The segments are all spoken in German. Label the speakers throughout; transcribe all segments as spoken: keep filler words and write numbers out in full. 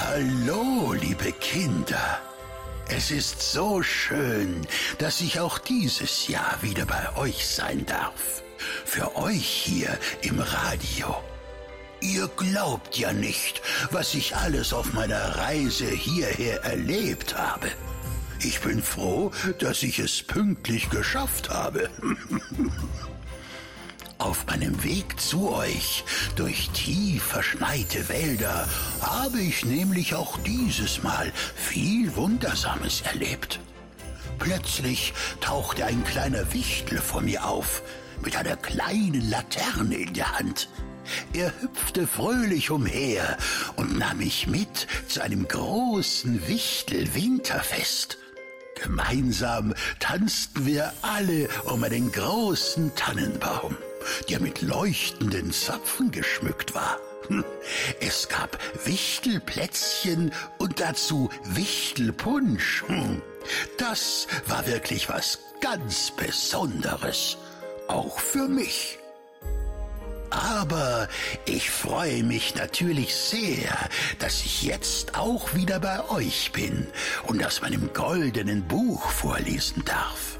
Speaker 1: Hallo, liebe Kinder. Es ist so schön, dass ich auch dieses Jahr wieder bei euch sein darf. Für euch hier im Radio. Ihr glaubt ja nicht, was ich alles auf meiner Reise hierher erlebt habe. Ich bin froh, dass ich es pünktlich geschafft habe. Auf meinem Weg zu euch durch tief verschneite Wälder habe ich nämlich auch dieses Mal viel Wundersames erlebt. Plötzlich tauchte ein kleiner Wichtel vor mir auf, mit einer kleinen Laterne in der Hand. Er hüpfte fröhlich umher und nahm mich mit zu einem großen Wichtel-Winterfest. Gemeinsam tanzten wir alle um einen großen Tannenbaum, der mit leuchtenden Zapfen geschmückt war. Es gab Wichtelplätzchen und dazu Wichtelpunsch. Das war wirklich was ganz Besonderes, auch für mich. Aber ich freue mich natürlich sehr, dass ich jetzt auch wieder bei euch bin und aus meinem goldenen Buch vorlesen darf.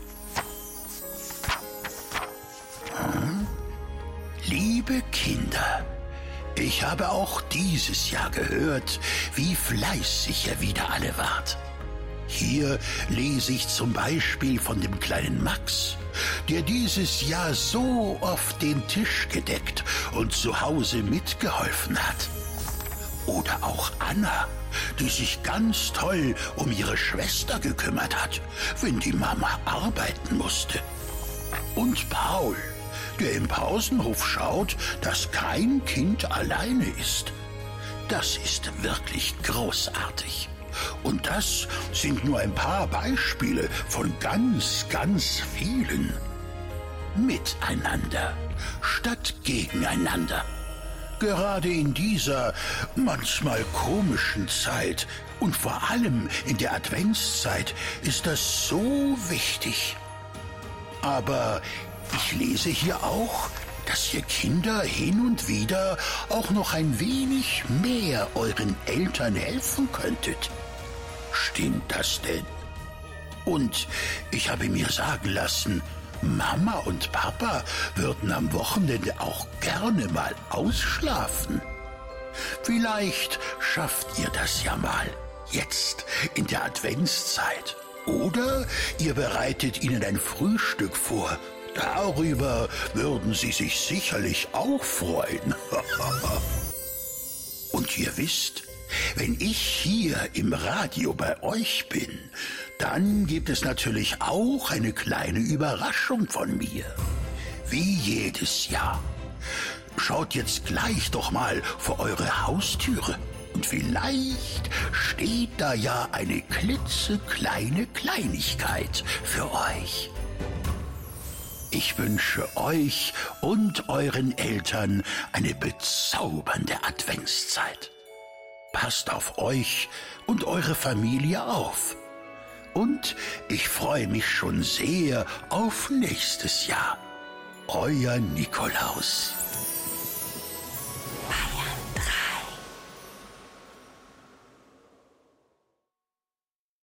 Speaker 1: Hm? Liebe Kinder, ich habe auch dieses Jahr gehört, wie fleißig ihr wieder alle wart. Hier lese ich zum Beispiel von dem kleinen Max, der dieses Jahr so oft den Tisch gedeckt und zu Hause mitgeholfen hat. Oder auch Anna, die sich ganz toll um ihre Schwester gekümmert hat, wenn die Mama arbeiten musste. Und Paul, der im Pausenhof schaut, dass kein Kind alleine ist. Das ist wirklich großartig. Und das sind nur ein paar Beispiele von ganz, ganz vielen. Miteinander statt gegeneinander. Gerade in dieser manchmal komischen Zeit und vor allem in der Adventszeit ist das so wichtig. Aber ich lese hier auch, dass ihr Kinder hin und wieder auch noch ein wenig mehr euren Eltern helfen könntet. Stimmt das denn? Und ich habe mir sagen lassen, Mama und Papa würden am Wochenende auch gerne mal ausschlafen. Vielleicht schafft ihr das ja mal, jetzt in der Adventszeit. Oder ihr bereitet ihnen ein Frühstück vor. Darüber würden sie sich sicherlich auch freuen. Und ihr wisst, wenn ich hier im Radio bei euch bin, dann gibt es natürlich auch eine kleine Überraschung von mir. Wie jedes Jahr. Schaut jetzt gleich doch mal vor eure Haustüre. Und vielleicht steht da ja eine klitzekleine Kleinigkeit für euch. Ich wünsche euch und euren Eltern eine bezaubernde Adventszeit. Passt auf euch und eure Familie auf. Und ich freue mich schon sehr auf nächstes Jahr. Euer Nikolaus.